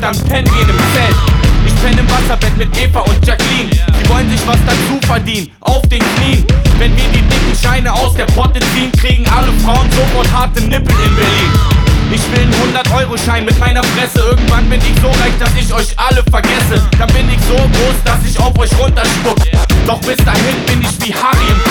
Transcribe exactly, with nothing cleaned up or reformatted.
dann pennen wir in einem Zelt. Ich penne im Wasserbett mit Eva und Jacqueline. Die wollen sich was dazu verdienen, auf den Knien. Wenn wir die dicken Scheine aus der Potte ziehen, kriegen alle Frauen sofort harte Nippel in Berlin. Ich will einen hundert Euro Schein mit meiner Fresse. Irgendwann bin ich so reich, dass ich euch alle vergesse. Dann bin ich so groß, dass ich auf euch runterspuck. Doch bis dahin bin ich wie Harry im